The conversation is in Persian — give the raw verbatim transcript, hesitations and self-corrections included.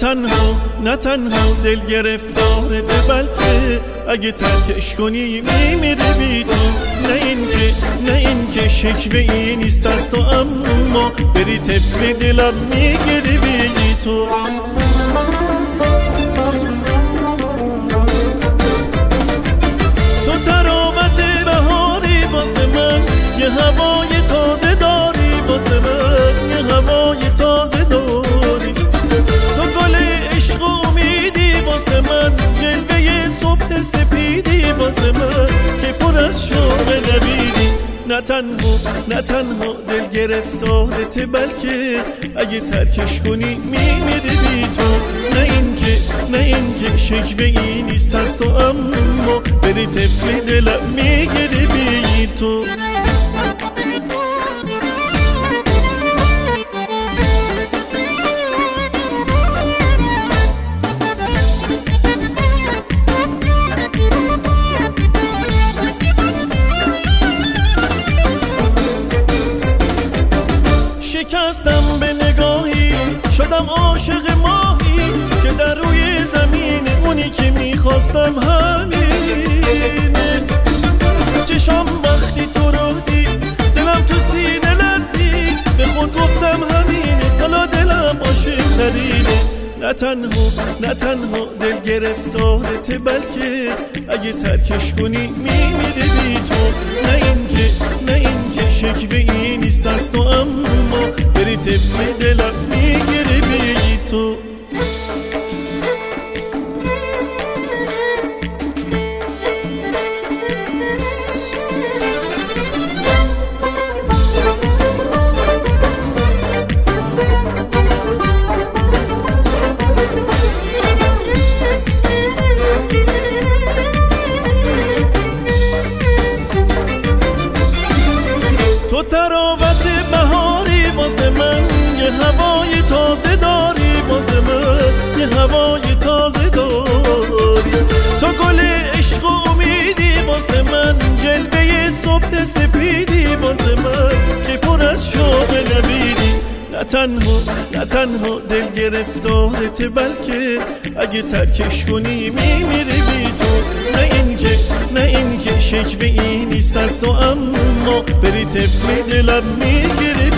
تنها نه تنها دل گرفتارته، بلکه اگه ترکش کنی میمیره بی تو. نه این که نه این که شکوه ای نیست از تو، اما بری طفل دلم میگیره بی تو. تو تراوت بهاری واسه من، یه هوای تازه داری واسه من، یه هوای تازه داری. تو گل عشق و امیدی واسه من، جلوه صبح سپیدی واسه من که پر از شوق نبیدی. نه تنها نه تنها دل گرفتارته، بلکه اگه ترکش کنی میمیری بی تو. نه این که نه این که شکوه ای نیست از تو، اما بری طفل دلم میگیری بی تو. شکستم به نگاهی، شدم عاشق ماهی که در روی زمین، اونی که میخواستم همینه. چشام وقتی تو رو دید، دلم تو سینه لرزید، به خود گفتم همینه، حالا دلم عاشق ترینه. نه تنها نه تنها دل گرفتارته، بلکه اگه ترکش کنی میمیره بی تو. نه این که نه این که شکوه ای نیست از تو، اما بری طفل دلم میگیره بی تو. تو تراوت بهاری واسه من، یه هوای تازه داری واسه من، یه هوای تازه داری. تو گل عشق و امیدی واسه من، جلوه صبح سپیدی واسه من که پر از شوق نبیدی. نه تنها نه تنها دل گرفتارته، بلکه اگه ترکش کنی میمیری بی تو. نه این که نه این که شکوه ای نیست از تو، اما بری طفل دلم میگیری